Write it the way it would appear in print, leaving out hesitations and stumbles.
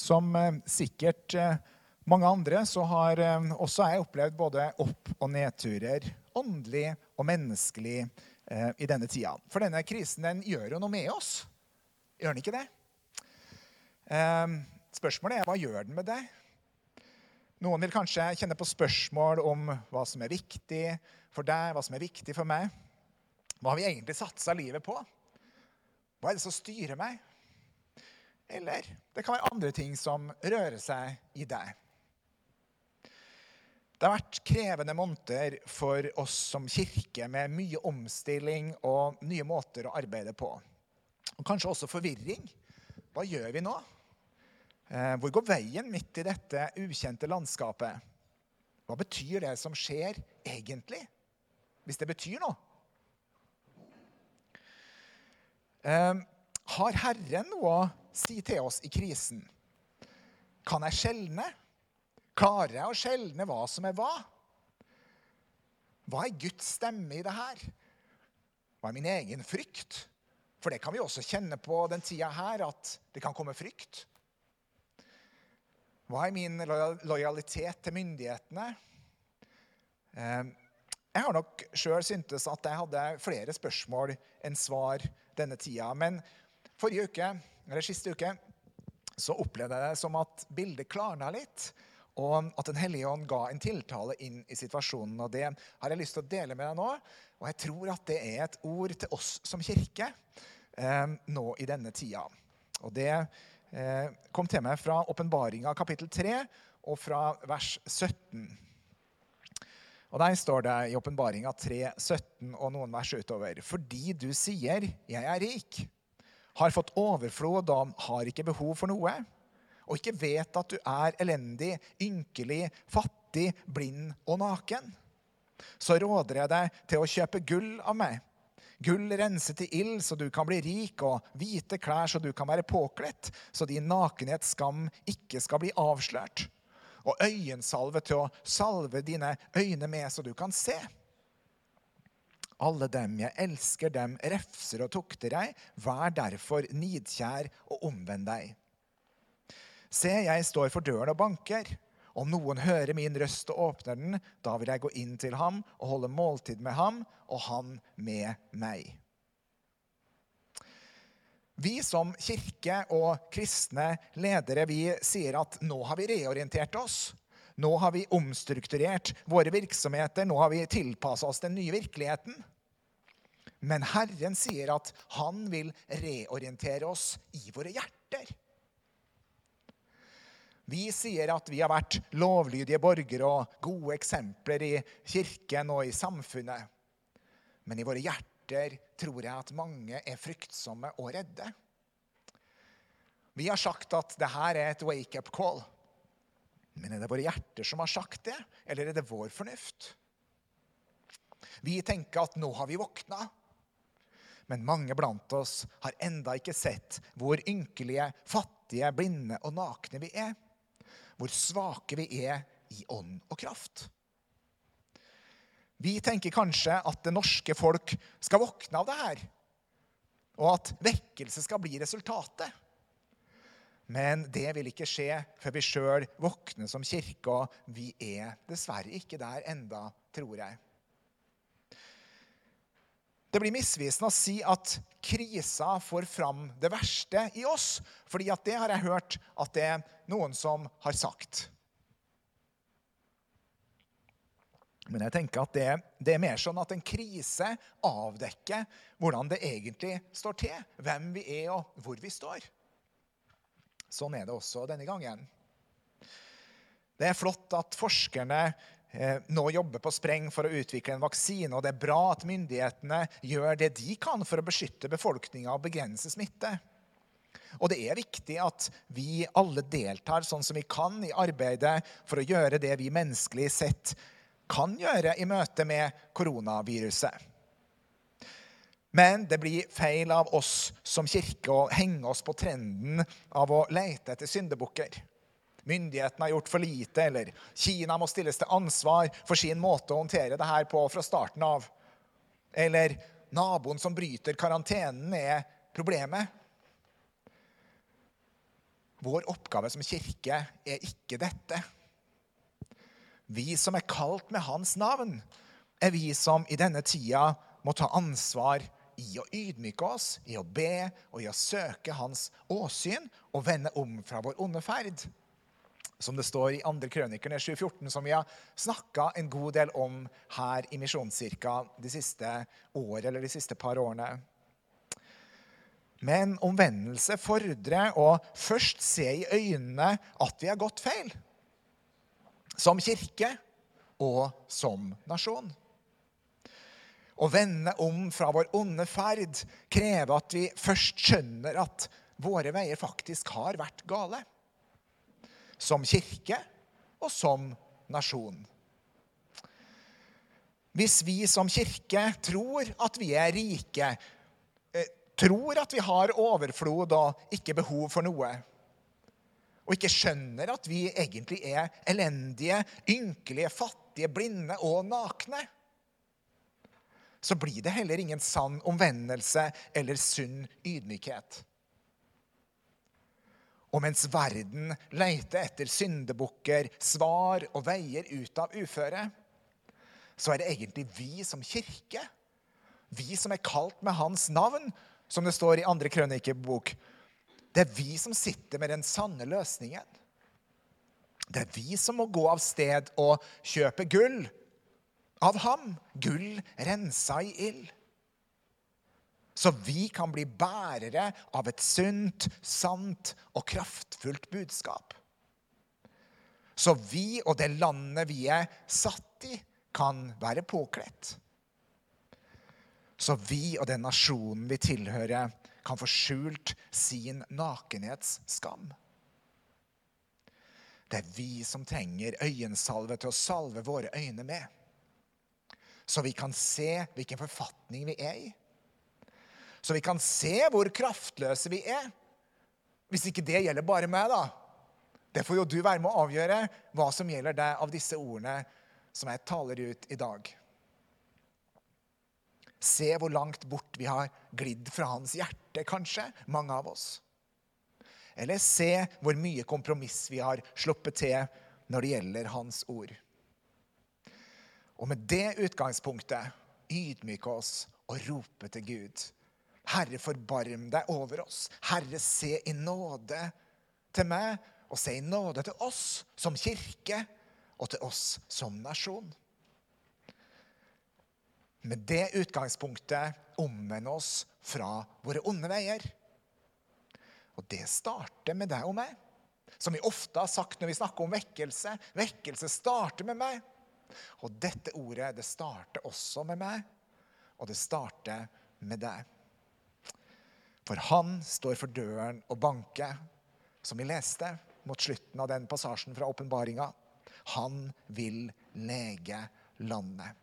Som sikkert mange andre så har også jeg opplevd både opp- og nedturer, åndelig og menneskelig i denne tida. For denne krisen den gjør jo noe med oss. Gjør den ikke det? Spørsmålet er, hva gjør den med deg? Noen vil kanskje kjenne på spørsmål om hva som er viktig for deg, hva som er viktig for meg. Hva har vi egentlig satset livet på? Hva er det som styrer meg? Eller det kan være andre ting som rører seg i deg. Det har vært krevende måneder for oss som kirke med mye omstilling og nye måter å arbeide på. Og kanskje også forvirring. Hva gjør vi nå? Hvor går veien midt i dette ukjente landskapet? Hva betyr det som skjer egentlig? Hvis det betyr noe. Har Herren noe å si til oss i krisen? Kan jeg skjelne? Klarer jeg å skjelne hva som er hva? Hva er Guds stemme i det her? Hva er min egen frykt? For det kan vi også kjenne på den tida her, at det kan komme frykt. Hva er min lojalitet til myndighetene? Jeg har nok selv syntes at jeg hadde flere spørsmål enn svar denne tida. Men siste uke, så opplevde jeg det som at bildet klarnet litt, og at Den Hellige Ånd ga en tiltale inn i situasjonen. Og det har jeg lyst til å dele med deg nå, og jeg tror at det er et ord til oss som kirke nå i denne tida. Og det kom til meg fra Åpenbaringen kapittel 3 og fra vers 17. Og der står det i Åpenbaringen 3, 17 og noen vers utover. Fordi du sier, jeg er rik, har fått overflod og har ikke behov for noe, og ikke vet at du er elendig, ynkelig, fattig, blind og naken. Så råder jeg deg til å kjøpe gull av meg. Gull renset i ild, så du kan bli rik, og hvite klær, så du kan være påkledd, så din nakenhets skam ikke skal bli avslørt. Og øyensalve til å salve dine øyne med, så du kan se. Alle dem jeg elsker, dem refser og tukter jeg. Vær derfor nidkjær og omvend deg. Se, jeg står for døren og banker. Om noen hører min røst og åpner den, da vil jeg gå inn til ham og holde måltid med ham, og han med meg. Vi som kirke og kristne ledere, vi sier at nå har vi reorientert oss. Nå har vi omstrukturert våre virksomheter. Nå har vi tilpasset oss den nye virkeligheten. Men Herren sier at han vil reorientere oss i våre hjerter. Vi sier at vi har vært lovlydige borgere og gode eksempler i kirken og i samfunnet. Men i våre hjerter tror jeg at mange er fryktsomme og redde. Vi har sagt at det her er et wake-up call. Men er det våre hjerter som har sagt det, eller er det vår fornuft? Vi tenker at nå har vi våknet. Men mange blant oss har enda ikke sett hvor ynkelige, fattige, blinde og nakne vi er. Hvor svake vi er i ånd og kraft. Vi tenker kanskje at det norske folk skal våkne av det her, og at vekkelse skal bli resultatet. Men det vil ikke skje før vi selv våkner som kirke, og vi er dessverre ikke der enda, tror jeg. Det blir misvisende å si at krisa får fram det verste i oss, fordi at det har jeg hørt at det er noen som har sagt. Men jeg tenker at det er mer sånn at en krise avdekker hvordan det egentlig står til, hvem vi er og hvor vi står. Sånn er det også denne gangen. Det er flott at forskerne nå jobber på spreng for å utvikle en vaksine, og det er bra at myndighetene gjør det de kan for å beskytte befolkningen og begrense smitte. Og det er viktig at vi alle deltar sånn som vi kan i arbeidet for å gjøre det vi menneskelig sett kan gjøre i møte med koronaviruset. Men det blir feil av oss som kirke å henge oss på trenden av å lete etter syndebukker. Myndighetene har gjort for lite, eller Kina må stilles til ansvar for sin måte å håndtere det her på fra starten av. Eller naboen som bryter karantenen er problemet. vår oppgave som kirke ikke dette. Vi som kalt med hans navn, vi som i denne tida må ta ansvar i å ydmyke oss, i å be og i å søke hans åsyn og vende om fra vår onde ferd. Som det står i 2. Krønikerne 7,14, som vi har snakket en god del om her i Misjonskirka de siste årene, eller de siste par årene. Men omvendelse fordrer å først se i øynene at vi har gått feil. Som kirke og som nasjon. Å vende om fra vår onde ferd krever at vi først skjønner at våre veier faktisk har vært gale. Som kirke og som nasjon. Hvis vi som kirke tror at vi er rike, tror at vi har overflod og ikke behov for noe, og ikke skjønner at vi egentlig er elendige, ynkelige, fattige, blinde og nakne, så blir det heller ingen sann omvendelse eller sunn ydmykhet. Og mens verden leter etter syndebukker, svar og veier ut av uføre, så er det egentlig vi som kirke, vi som kalt med hans navn, som det står i 2. Krønikebok, det er vi som sitter med den sanne løsningen. Det er vi som må gå av sted og kjøpe gull av ham, gull rensa i ild. Så vi kan bli bærere av et sunt, sant og kraftfullt budskap. Så vi og det landet vi er satt i kan være påkledt. Så vi og den nasjonen vi tilhører kan få skjult sin nakenhetsskam. Det er vi som trenger øyensalve til å salve våre øyne med. Så vi kan se hvilken forfatning vi er i. Så vi kan se hvor kraftløse vi er. Hvis ikke det gjelder bare meg, da. Det får jo du være med å avgjøre hva som gjelder deg av disse ordene som jeg taler ut i dag. Se hvor langt bort vi har glidd fra hans hjerte, kanskje, mange av oss. Eller se hvor mye kompromiss vi har sluppet til når det gjelder hans ord. Og med det utgangspunktet ydmyke oss og rope til Gud. Herre, forbarm deg over oss. Herre, se i nåde til meg, og se i nåde til oss som kirke, og til oss som nasjon. Med det utgangspunktet omvende oss fra våre onde veier. Og det starter med deg og meg. Som vi ofte har sagt når vi snakker om vekkelse. Vekkelse starter med meg. Og dette ordet, det starter også med meg. Og det starter med deg. For han står for døren og banker, som vi leste mot slutten av den passasjen fra åpenbaringen. Han vil lege landet.